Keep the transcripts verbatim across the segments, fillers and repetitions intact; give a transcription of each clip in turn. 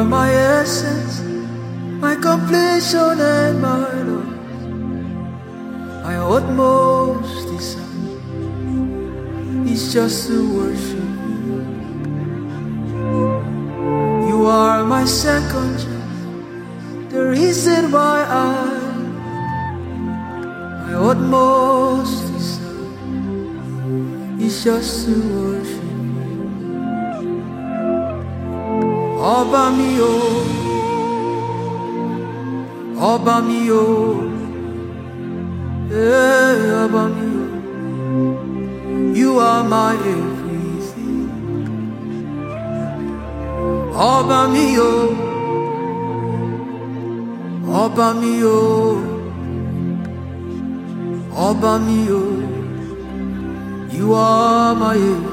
my essence, my completion and my love, my utmost desire is just to worship you. You are my second chance, the reason why I, my utmost desire is just to worship you. Ọba mi o, Ọba mi o, eh, Ọba mi o, you are my everything. Ọba mi o, Ọba mi o, Ọba mi o, you are my everything.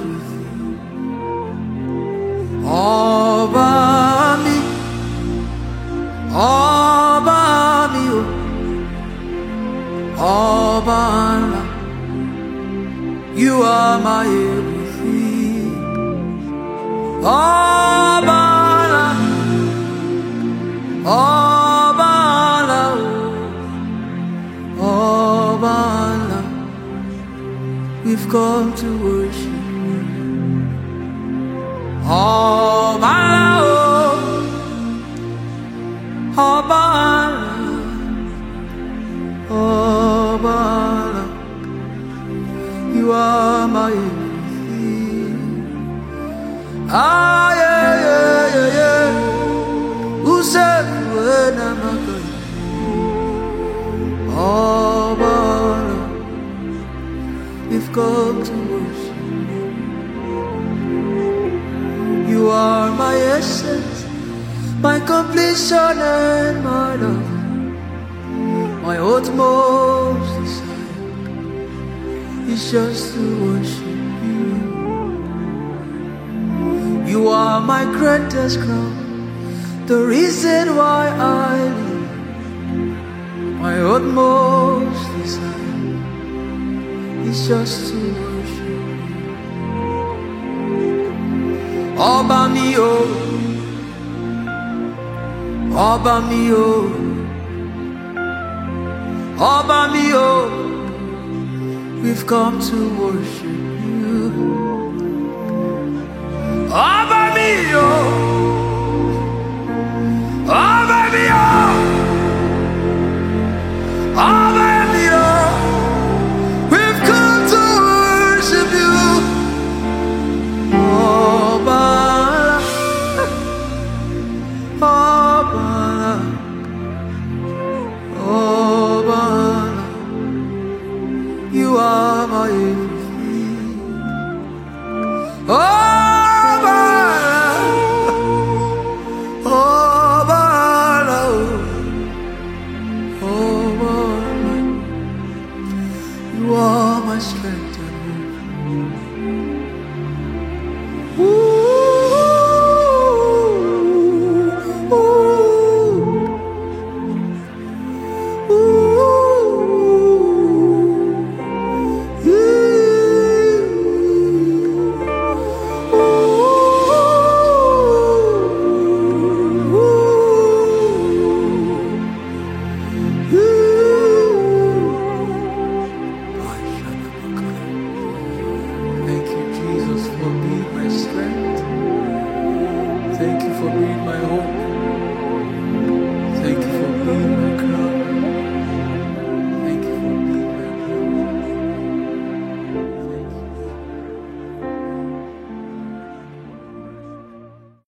Ọba mi, Ọba mi o, Ọba ńlá, you are my everything. Ọba ńlá, Ọba ńlá o, Ọba ńlá, we've come to worship. Ọba o, Ọba Ọba, you are my everything. Ah yeah yeah yeah yeah. Who said when I'm not good? Ọba, we've come to worship. You are my essence, my completion and my love, my utmost desire is just to worship you. You are my greatest crown, the reason why I live, my utmost desire is just to worship you. Ọba mi o, Ọba mi o, Ọba mi o, we've come to worship you. Ọba mi o, Ọba mi o, Ọba mi o, we've come to worship you. You are my everything. Ọba, Ọba, Ọba, you are my strength and hope.